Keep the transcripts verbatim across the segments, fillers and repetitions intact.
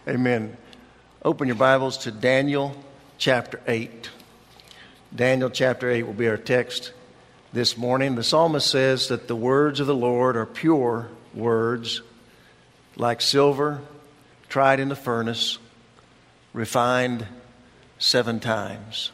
Amen. Open your Bibles to Daniel chapter eight. Daniel chapter eight will be our text this morning. The psalmist says that the words of the Lord are pure words, like silver tried in the furnace, refined seven times.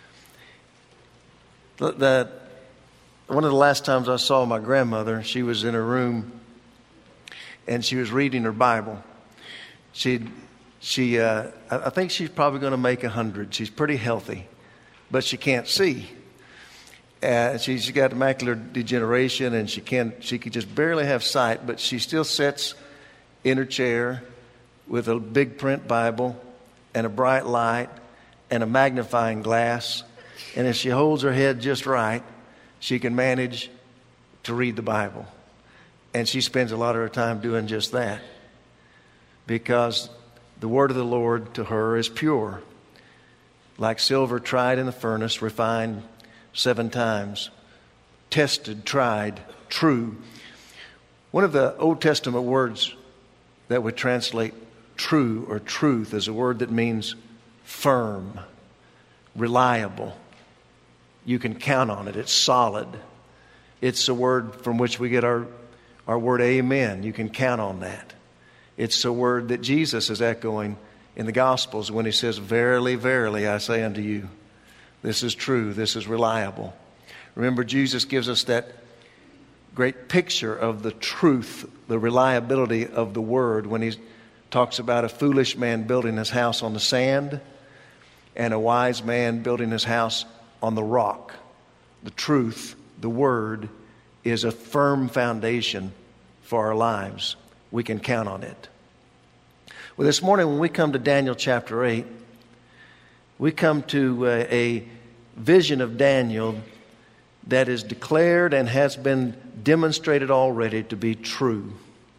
The, the, one of the last times I saw my grandmother, she was in her room and she was reading her Bible. She, she, uh, I think she's probably going to make a hundred. She's pretty healthy, but she can't see. Uh, she's got macular degeneration, and she can she can just barely have sight. But she still sits in her chair with a big print Bible and a bright light and a magnifying glass. And if she holds her head just right, she can manage to read the Bible. And she spends a lot of her time doing just that, because the word of the Lord to her is pure, like silver tried in the furnace, refined seven times, tested, tried, true. One of the Old Testament words that would translate true or truth is a word that means firm, reliable. You can count on it. It's solid. It's a word from which we get our, our word amen. You can count on that. It's a word that Jesus is echoing in the Gospels when he says, "Verily, verily, I say unto you, this is true, this is reliable." Remember, Jesus gives us that great picture of the truth, the reliability of the word when he talks about a foolish man building his house on the sand and a wise man building his house on the rock. The truth, the word, is a firm foundation for our lives. We can count on it. Well, this morning when we come to Daniel chapter eight, we come to uh, a vision of Daniel that is declared and has been demonstrated already to be true.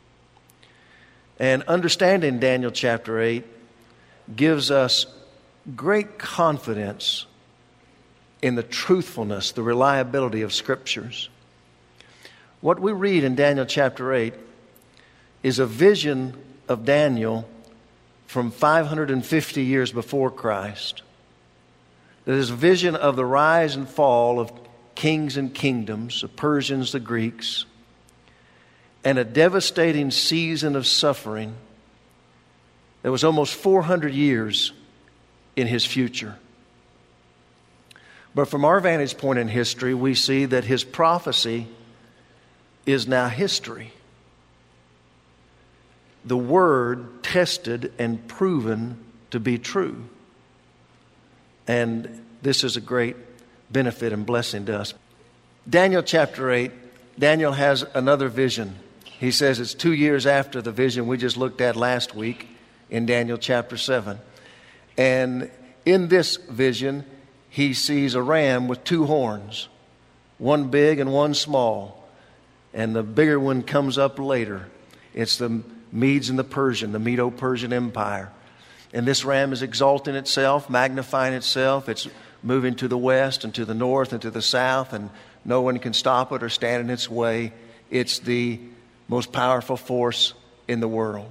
And understanding Daniel chapter eight gives us great confidence in the truthfulness, the reliability of Scriptures. What we read in Daniel chapter eight is a vision of Daniel from five hundred fifty years before Christ. It is a vision of the rise and fall of kings and kingdoms, the Persians, the Greeks, and a devastating season of suffering that was almost four hundred years in his future. But from our vantage point in history, we see that his prophecy is now history. The word tested and proven to be true. And this is a great benefit and blessing to us. Daniel chapter eight, Daniel has another vision. He says it's two years after the vision we just looked at last week in Daniel chapter seven. And in this vision, he sees a ram with two horns, one big and one small. And the bigger one comes up later. It's the Medes and the Persian, the Medo-Persian Empire. And this ram is exalting itself, magnifying itself. It's moving to the west and to the north and to the south, and no one can stop it or stand in its way. It's the most powerful force in the world.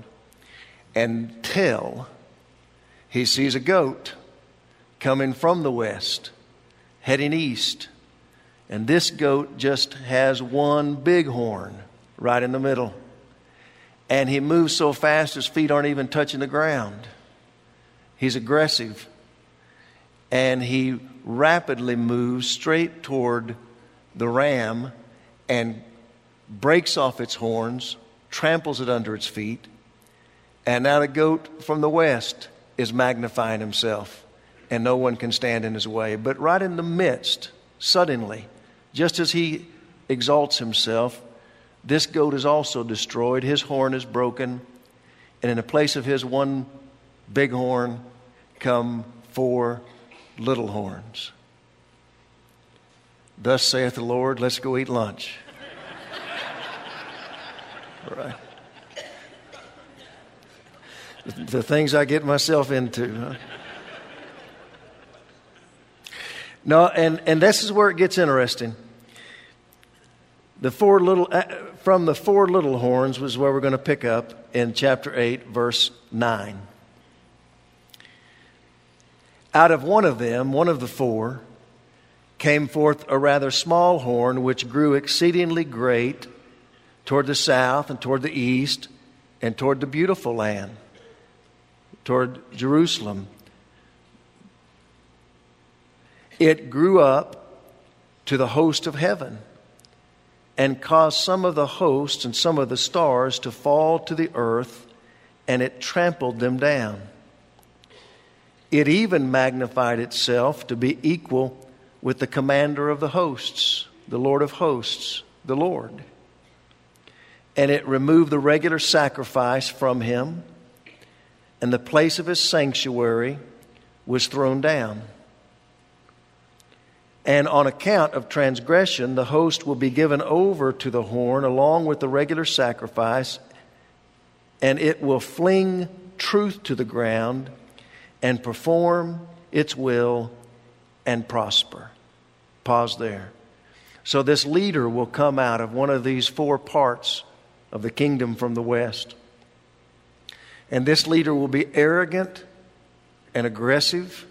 Until he sees a goat coming from the west, heading east. And this goat just has one big horn right in the middle. And he moves so fast his feet aren't even touching the ground. He's aggressive. And he rapidly moves straight toward the ram and breaks off its horns, tramples it under its feet. And now the goat from the west is magnifying himself, and no one can stand in his way. But right in the midst, suddenly, just as he exalts himself, this goat is also destroyed. His horn is broken. And in the place of his one big horn come four little horns. Thus saith the Lord, let's go eat lunch. All right. The, the things I get myself into, huh? No, and, and this is where it gets interesting. The four little, uh, from the four little horns was where we're going to pick up in chapter eight, verse nine. Out of one of them, one of the four, came forth a rather small horn, which grew exceedingly great toward the south and toward the east and toward the beautiful land, toward Jerusalem. It grew up to the host of heaven and caused some of the hosts and some of the stars to fall to the earth, and it trampled them down. It even magnified itself to be equal with the commander of the hosts, the Lord of hosts, the Lord. And it removed the regular sacrifice from him, and the place of his sanctuary was thrown down. And on account of transgression, the host will be given over to the horn along with the regular sacrifice, and it will fling truth to the ground and perform its will and prosper. Pause there. So this leader will come out of one of these four parts of the kingdom from the west. And this leader will be arrogant and aggressive.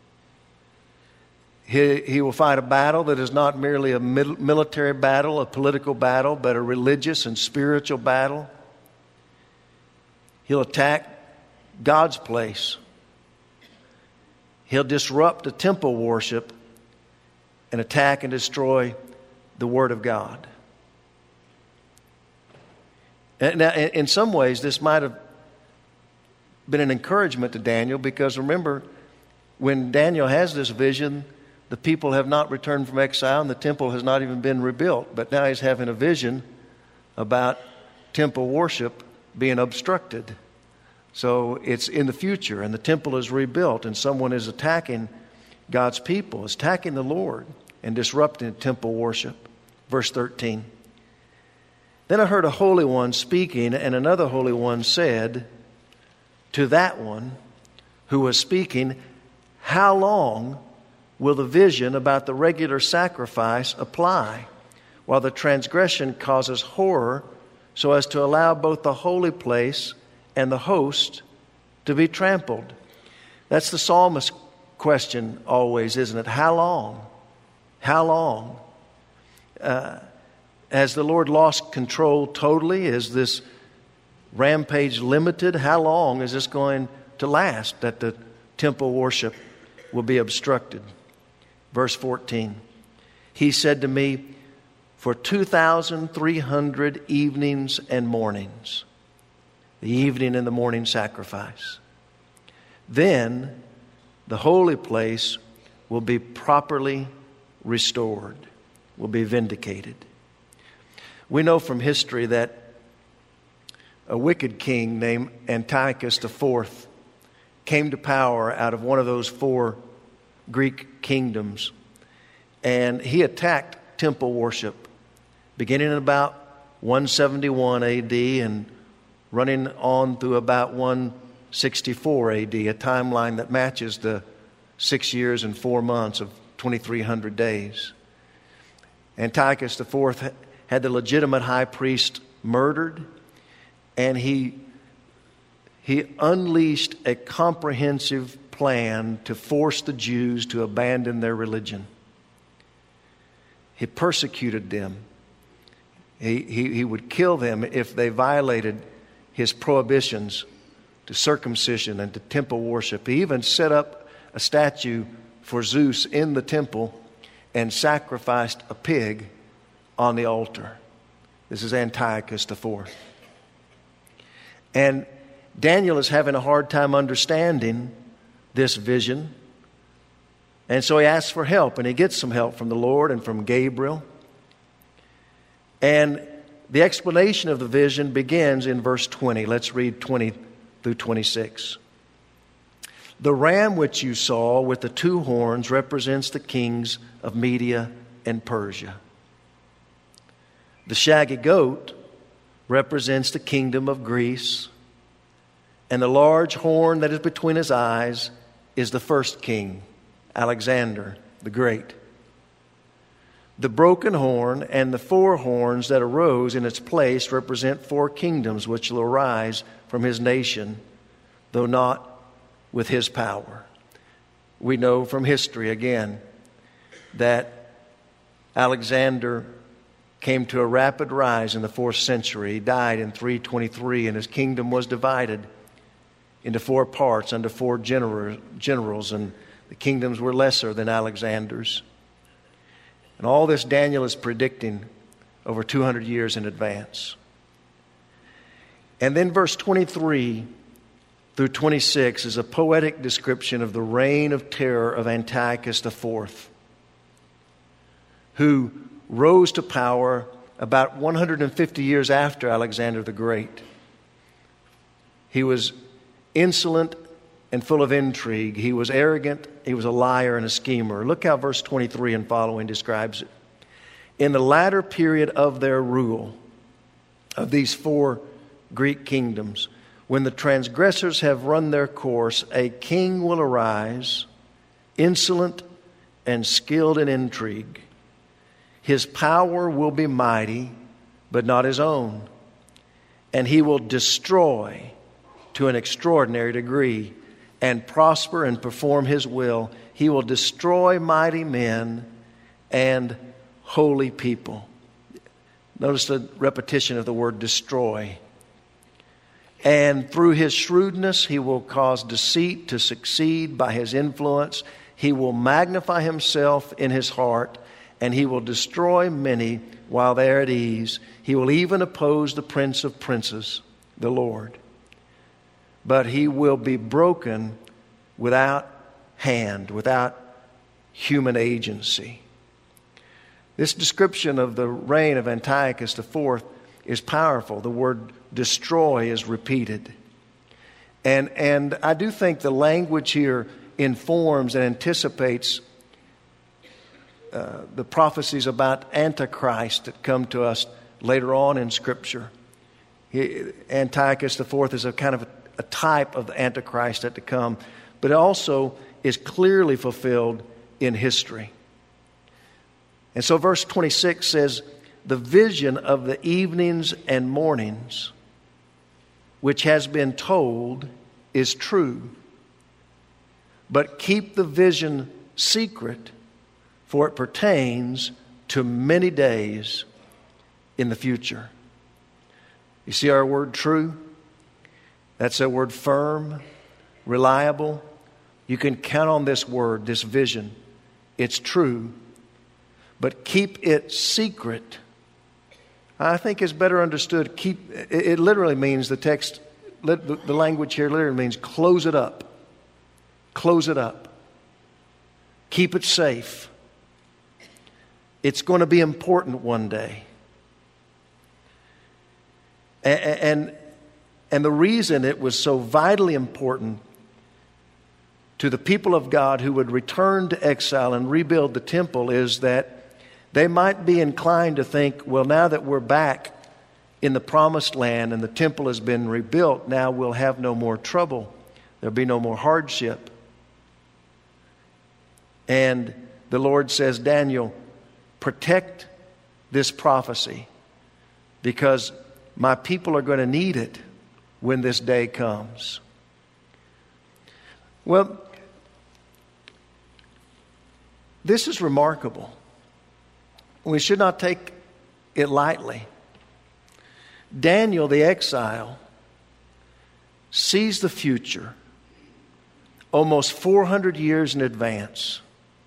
He, he will fight a battle that is not merely a mil- military battle, a political battle, but a religious and spiritual battle. He'll attack God's place. He'll disrupt the temple worship and attack and destroy the Word of God. And now, in some ways, this might have been an encouragement to Daniel, because remember, when Daniel has this vision, the people have not returned from exile and the temple has not even been rebuilt. But now he's having a vision about temple worship being obstructed. So it's in the future, and the temple is rebuilt, and someone is attacking God's people, is attacking the Lord and disrupting temple worship. Verse thirteen. Then I heard a holy one speaking, and another holy one said to that one who was speaking, "How long will the vision about the regular sacrifice apply, while the transgression causes horror, so as to allow both the holy place and the host to be trampled?" That's the psalmist's question always, isn't it? How long? How long? Uh, has the Lord lost control totally? Is this rampage limited? How long is this going to last, that the temple worship will be obstructed? Verse fourteen. He said to me, "For two thousand three hundred evenings and mornings," the evening and the morning sacrifice, "then the holy place will be properly restored," will be vindicated. We know from history that a wicked king named Antiochus the Fourth came to power out of one of those four Greek kingdoms, and he attacked temple worship beginning in about one seventy-one A D and running on through about one sixty-four A D, a timeline that matches the six years and four months of twenty-three hundred days. Antiochus the Fourth had the legitimate high priest murdered, and he he unleashed a comprehensive plan to force the Jews to abandon their religion. He persecuted them. He, he, he would kill them if they violated his prohibitions to circumcision and to temple worship. He even set up a statue for Zeus in the temple and sacrificed a pig on the altar. This is Antiochus the Fourth. And Daniel is having a hard time understanding this vision. And so he asks for help, and he gets some help from the Lord and from Gabriel. And the explanation of the vision begins in verse twenty. Let's read twenty through twenty-six. "The ram which you saw with the two horns represents the kings of Media and Persia. The shaggy goat represents the kingdom of Greece. And the large horn that is between his eyes is the first king, Alexander the Great. The broken horn and the four horns that arose in its place represent four kingdoms which will arise from his nation, though not with his power." we know from history again that Alexander came to a rapid rise in the fourth century. He died in three twenty-three, and his kingdom was divided into four parts under four general, generals, and the kingdoms were lesser than Alexander's. And all this Daniel is predicting over two hundred years in advance. And then verse twenty-three through twenty-six is a poetic description of the reign of terror of Antiochus the Fourth, who rose to power about one hundred fifty years after Alexander the Great. He was insolent and full of intrigue. He was arrogant. He was a liar and a schemer. Look how verse twenty-three and following describes it. In the latter period of their rule, of these four Greek kingdoms, when the transgressors have run their course, a king will arise, insolent and skilled in intrigue. His power will be mighty, but not his own. And he will destroy to an extraordinary degree and prosper and perform his will. He will destroy mighty men and holy people. Notice the repetition of the word destroy. And through his shrewdness, he will cause deceit to succeed by his influence. He will magnify himself in his heart, and he will destroy many while they are at ease. He will even oppose the Prince of Princes, the Lord. But he will be broken without hand, without human agency. This description of the reign of Antiochus the Fourth is powerful. The word destroy is repeated. And, and I do think the language here informs and anticipates uh, the prophecies about Antichrist that come to us later on in Scripture. He, Antiochus the Fourth is a kind of a, a type of the Antichrist that to come, but it also is clearly fulfilled in history. And so verse twenty-six says, the vision of the evenings and mornings, which has been told, is true. But keep the vision secret, for it pertains to many days in the future. You see our word true? That's a word firm, reliable. You can count on this word, this vision. It's true. But keep it secret. I think it's better understood. Keep it literally means the text, the language here literally means close it up. Close it up. Keep it safe. It's going to be important one day. And, and, and the reason it was so vitally important to the people of God who would return to exile and rebuild the temple is that they might be inclined to think, well, now that we're back in the promised land and the temple has been rebuilt, now we'll have no more trouble. There'll be no more hardship. And the Lord says, Daniel, protect this prophecy because my people are going to need it when this day comes. Well, this is remarkable. We should not take it lightly. Daniel, the exile, sees the future almost four hundred years in advance.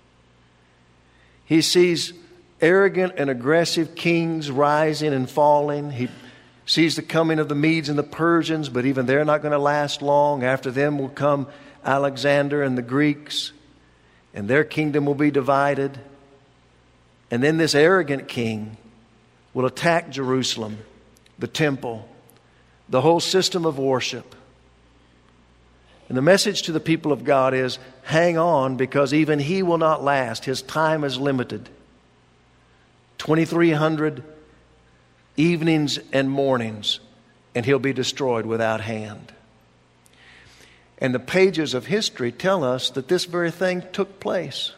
He sees arrogant and aggressive kings rising and falling. He sees the coming of the Medes and the Persians, but even they're not going to last long. After them will come Alexander and the Greeks, and their kingdom will be divided. And then this arrogant king will attack Jerusalem, the temple, the whole system of worship. And the message to the people of God is, hang on, because even he will not last. His time is limited. twenty-three hundred evenings and mornings, and he'll be destroyed without hand. And the pages of history tell us that this very thing took place,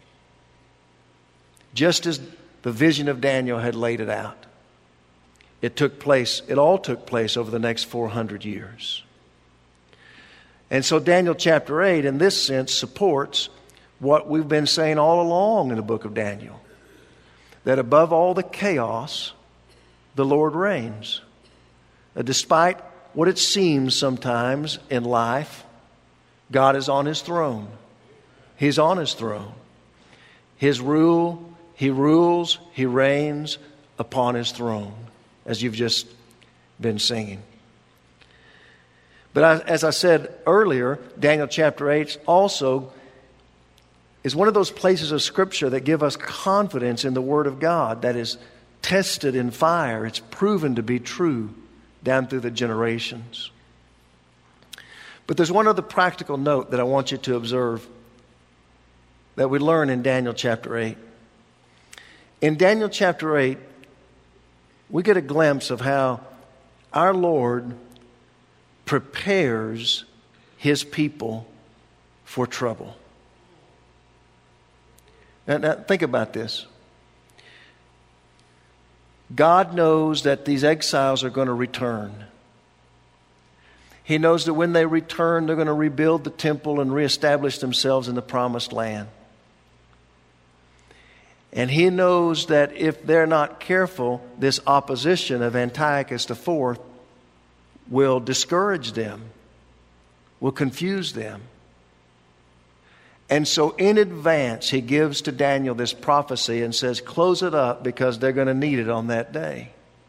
just as the vision of Daniel had laid it out. It took place, it all took place over the next four hundred years. And so Daniel chapter eight, in this sense, supports what we've been saying all along in the book of Daniel, that above all the chaos, the Lord reigns. Uh, despite what it seems sometimes in life, God is on His throne. He's on His throne. His rule, He rules, He reigns upon His throne, as you've just been singing. But I, as I said earlier, Daniel chapter eight also is one of those places of Scripture that give us confidence in the Word of God that is tested in fire. It's proven to be true down through the generations. But there's one other practical note that I want you to observe that we learn in Daniel chapter eight. In Daniel chapter eight, we get a glimpse of how our Lord prepares His people for trouble. Now, now think about this. God knows that these exiles are going to return. He knows that when they return, they're going to rebuild the temple and reestablish themselves in the promised land. And He knows that if they're not careful, this opposition of Antiochus the Fourth will discourage them, will confuse them. And so in advance, He gives to Daniel this prophecy and says, close it up because they're going to need it on that day.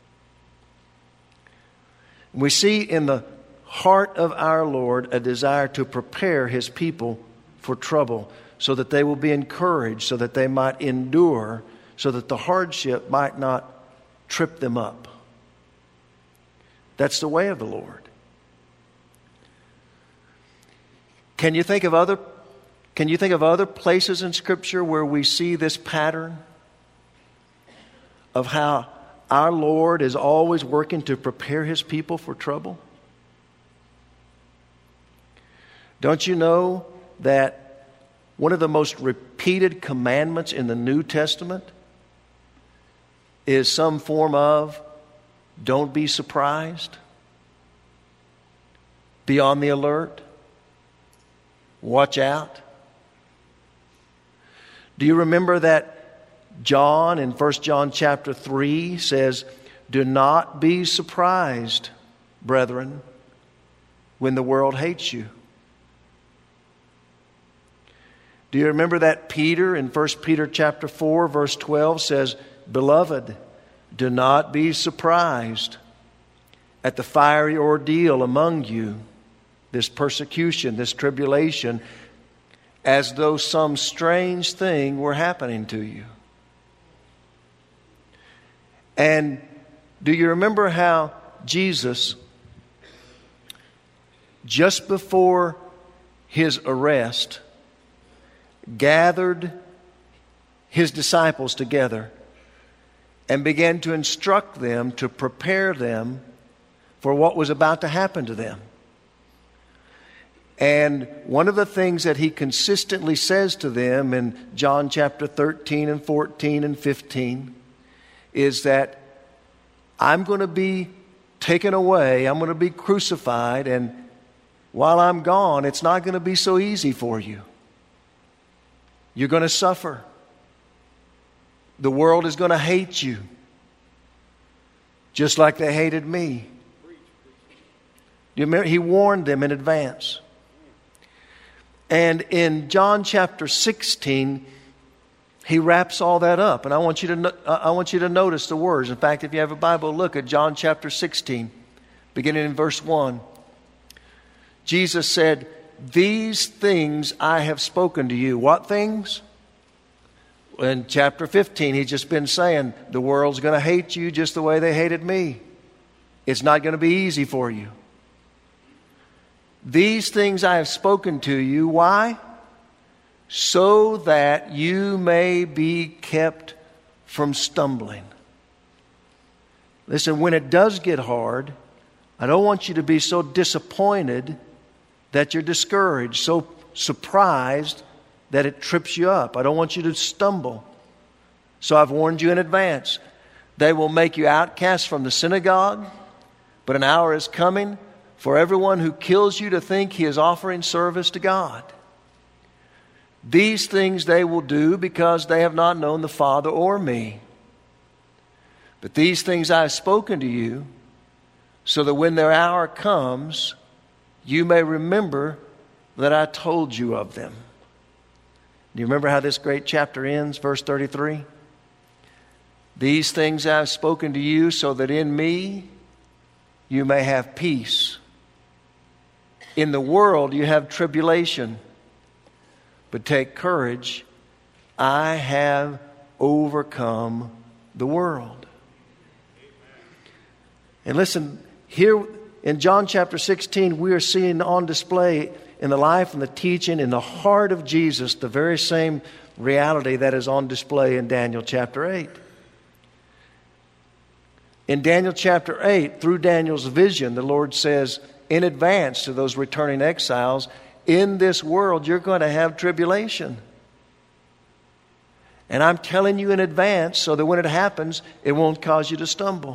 We see in the heart of our Lord a desire to prepare His people for trouble so that they will be encouraged, so that they might endure, so that the hardship might not trip them up. That's the way of the Lord. Can you think of other Can you think of other places in Scripture where we see this pattern of how our Lord is always working to prepare His people for trouble? Don't you know that one of the most repeated commandments in the New Testament is some form of don't be surprised, be on the alert, watch out? Do you remember that John in First John chapter three says, do not be surprised, brethren, when the world hates you? Do you remember that Peter in First Peter chapter four verse twelve says, beloved, do not be surprised at the fiery ordeal among you, this persecution, this tribulation, as though some strange thing were happening to you. And do you remember how Jesus, just before His arrest, gathered His disciples together and began to instruct them, to prepare them for what was about to happen to them? And one of the things that He consistently says to them in John chapter thirteen and fourteen and fifteen is that I'm going to be taken away, I'm going to be crucified, and while I'm gone, it's not going to be so easy for you. You're going to suffer. The world is going to hate you, just like they hated me. You remember, He warned them in advance. And in John chapter sixteen, He wraps all that up. And I want you to no- I want you to notice the words. In fact, if you have a Bible, look at John chapter sixteen, beginning in verse one. Jesus said, these things I have spoken to you. What things? In chapter fifteen, He's just been saying, the world's going to hate you just the way they hated me. It's not going to be easy for you. These things I have spoken to you. Why? So that you may be kept from stumbling. Listen, when it does get hard, I don't want you to be so disappointed that you're discouraged, so surprised that it trips you up. I don't want you to stumble. So I've warned you in advance. They will make you outcasts from the synagogue, but an hour is coming for everyone who kills you to think he is offering service to God. These things they will do because they have not known the Father or me. But these things I have spoken to you, so that when their hour comes, you may remember that I told you of them. Do you remember how this great chapter ends? Verse thirty-three. These things I have spoken to you, so that in me you may have peace. In the world you have tribulation, but take courage. I have overcome the world. And listen, here in John chapter sixteen, we are seeing on display in the life and the teaching, in the heart of Jesus, the very same reality that is on display in Daniel chapter eight. In Daniel chapter eight, through Daniel's vision, the Lord says in advance to those returning exiles, in this world you're going to have tribulation. And I'm telling you in advance so that when it happens, it won't cause you to stumble.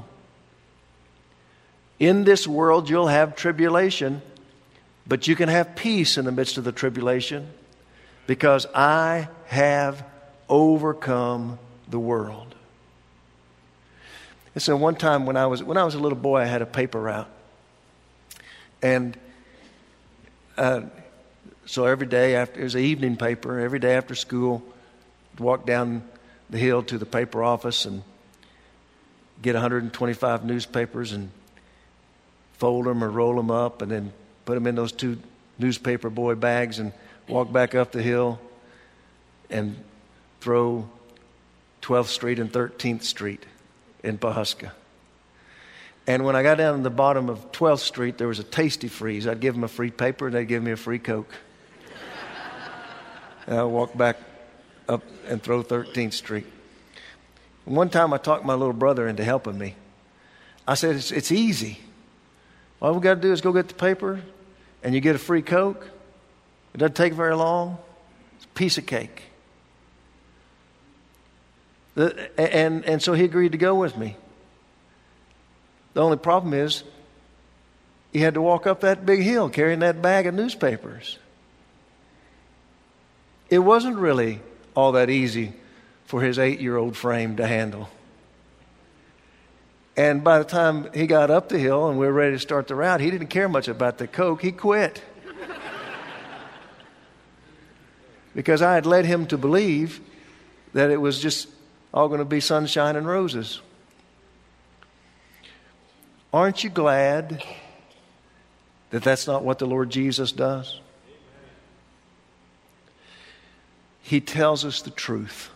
In this world you'll have tribulation, but you can have peace in the midst of the tribulation because I have overcome the world. And so one time when I was when I was a little boy, I had a paper route. And uh, so every day after, it was an evening paper, every day after school, I'd walk down the hill to the paper office and get one hundred twenty-five newspapers and fold them or roll them up and then put them in those two newspaper boy bags and walk back up the hill and throw twelfth Street and thirteenth Street in Pawhuska. And when I got down to the bottom of twelfth Street, there was a Tasty Freeze. I'd give them a free paper and they'd give me a free Coke. And I'd walk back up and throw thirteenth Street. And one time I talked my little brother into helping me. I said, it's, it's easy. All we got to do is go get the paper and you get a free Coke. It doesn't take very long. It's a piece of cake. The, and, and so he agreed to go with me. The only problem is he had to walk up that big hill carrying that bag of newspapers. It wasn't really all that easy for his eight-year-old frame to handle. And by the time he got up the hill and we were ready to start the route, he didn't care much about the Coke. He quit. Because I had led him to believe that it was just all going to be sunshine and roses. Aren't you glad that that's not what the Lord Jesus does? He tells us the truth.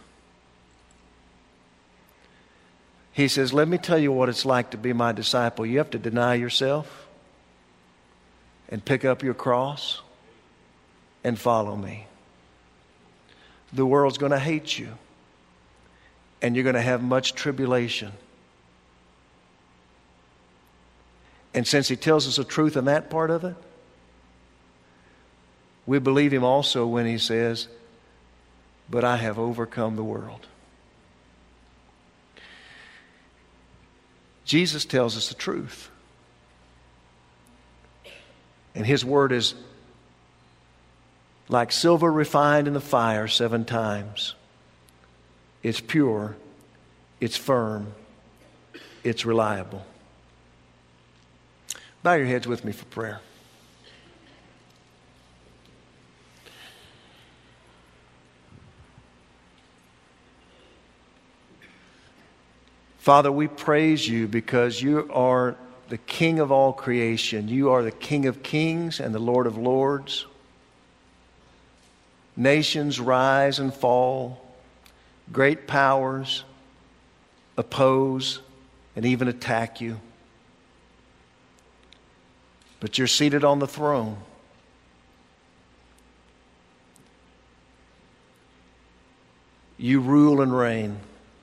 He says, let me tell you what it's like to be my disciple. You have to deny yourself and pick up your cross and follow me. The world's going to hate you and you're going to have much tribulation. And since he tells us the truth in that part of it, we believe him also when he says, but I have overcome the world. Jesus tells us the truth. And his word is like silver refined in the fire seven times. It's pure, it's firm, it's reliable. Bow your heads with me for prayer. Father, we praise you because you are the King of all creation. You are the King of kings and the Lord of lords. Nations rise and fall. Great powers oppose and even attack you. But you're seated on the throne. You rule and reign.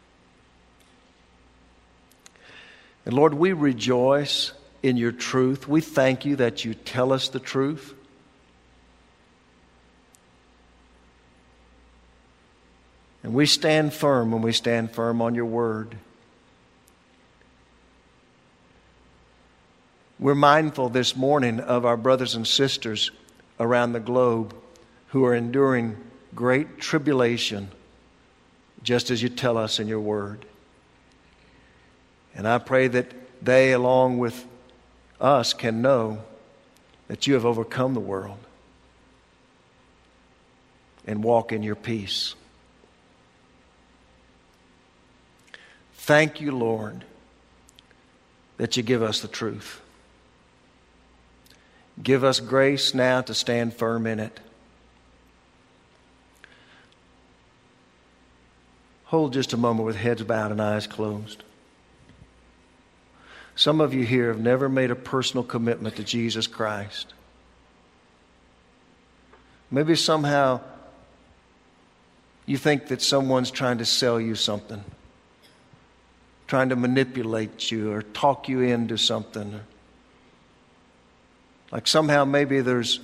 And Lord, we rejoice in your truth. We thank you that you tell us the truth. And we stand firm when we stand firm on your word. We're mindful this morning of our brothers and sisters around the globe who are enduring great tribulation, just as you tell us in your word. And I pray that they, along with us, can know that you have overcome the world and walk in your peace. Thank you, Lord, that you give us the truth. Give us grace now to stand firm in it. Hold just a moment with heads bowed and eyes closed. Some of you here have never made a personal commitment to Jesus Christ. Maybe somehow you think that someone's trying to sell you something, trying to manipulate you or talk you into something. Like somehow maybe there's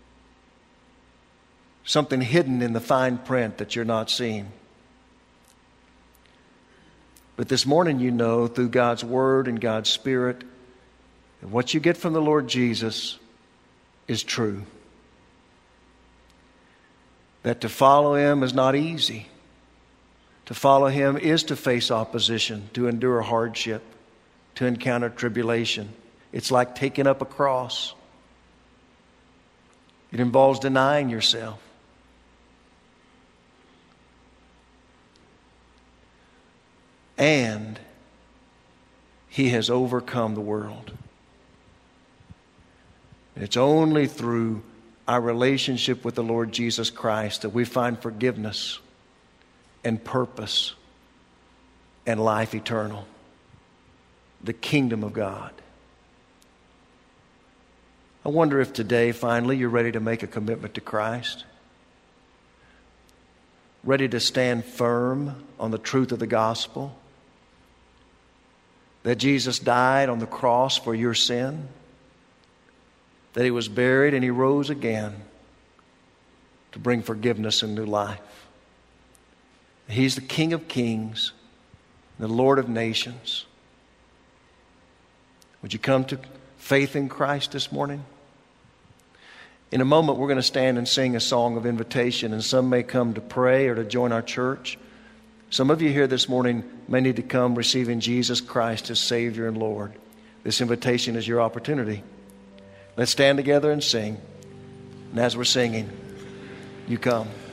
something hidden in the fine print that you're not seeing. But this morning you know through God's Word and God's Spirit that what you get from the Lord Jesus is true. That to follow Him is not easy. To follow Him is to face opposition, to endure hardship, to encounter tribulation. It's like taking up a cross. It involves denying yourself. And He has overcome the world. And it's only through our relationship with the Lord Jesus Christ that we find forgiveness and purpose and life eternal. The kingdom of God. I wonder if today, finally, you're ready to make a commitment to Christ. Ready to stand firm on the truth of the gospel. That Jesus died on the cross for your sin. That He was buried and He rose again to bring forgiveness and new life. He's the King of kings, the Lord of nations. Would you come to faith in Christ this morning? In a moment, we're going to stand and sing a song of invitation, and some may come to pray or to join our church. Some of you here this morning may need to come receiving Jesus Christ as Savior and Lord. This invitation is your opportunity. Let's stand together and sing. And as we're singing, you come.